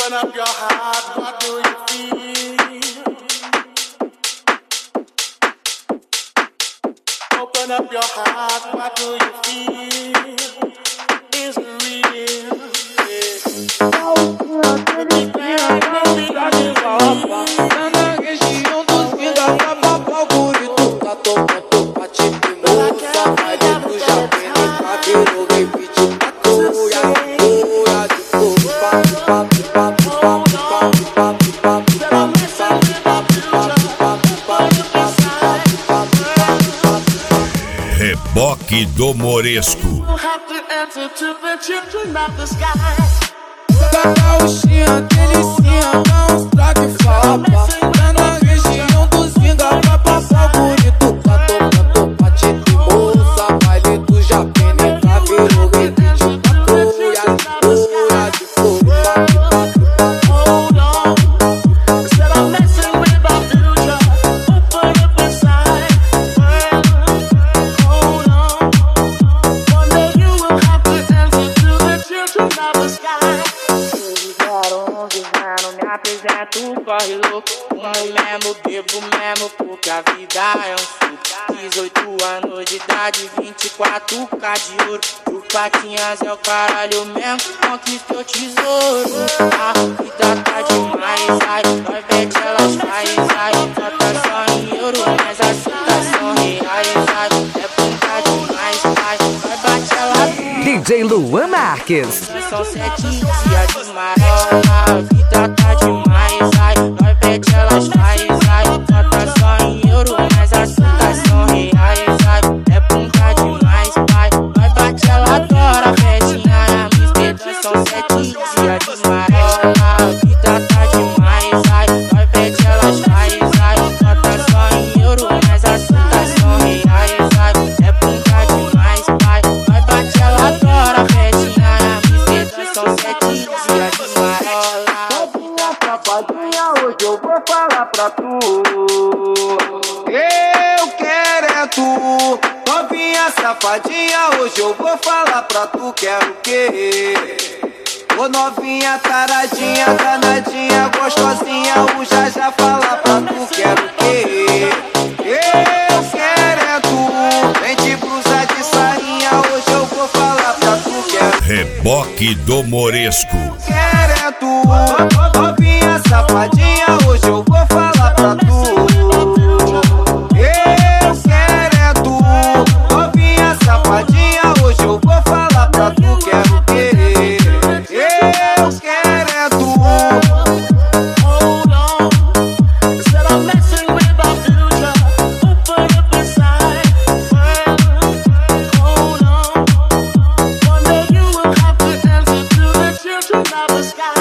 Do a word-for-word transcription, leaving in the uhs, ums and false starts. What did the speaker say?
Open up your heart, what do you feel? Open up your heart, what do you feel? Is it real? Na região dos pinga pra papar o burrito. Tá tomando pate de moça, vai dentro já tem nem cabelo, repite pra cuia, cuia de fogo, papo, papo, papo, papo, papo, papo, papo, Reboque do Moresco. Cacauchinha, delicinha, dá uns traques fapa. Tá na região dos pinga pra passar bonito. Tá tomando pate de moça, baile do Japim, nem cabelo, repite pra cuia, cuia de fogo, papo, papo, papo. Hold on, said I'm messing with our future. Open up inside. Hold on, one day you will have to answer to the children of the sky. Não me apresento, corre louco. Fumo mesmo, bebo mesmo, porque a vida é um suco. Dezoito anos de idade, vinte e quatro K de ouro. O Patinhas é o caralho mesmo, conquista o tesouro. A vida tá demais, ai, nós vete elas faz, ai. Nota só em euro, mas as citas são reais, ai. É puta demais, ai, nós bate ela. D J Luan Marques. São sete dias de marola, a vida tá demais, ai. Nós vete elas faz, ai. Nota só em euro, mas as citas são reais, ai. É punta demais, pai. Nós bate ela adora, festinha na mister. São sete dias de marola, a vida tá demais, ai. Nós vete elas faz, ai. Nota só em euro, mas as citas são reais, ai. É punta demais, pai. Nós bate ela adora, festinha na mister. São sete dias de marola. Safadinha, hoje eu vou falar pra tu. Eu quero é tu. Novinha safadinha, hoje eu vou falar pra tu. Quero o quê? Ô novinha taradinha, danadinha, gostosinha, o já já fala pra tu. Quero o quê? Eu quero é tu. Vem de blusa de sainha, hoje eu vou falar pra tu. Quero Reboque do Moresco. quero é tu. Novinha safadinha, hoje eu vou falar pra tu. Eu quero é tu. Novinha safadinha, hoje eu vou falar pra tu. Quero o quê? Eu quero é tu. Hold on, said I'm messing with our future. Open up inside. Hold on, one day you will have to answer to the children of the sky.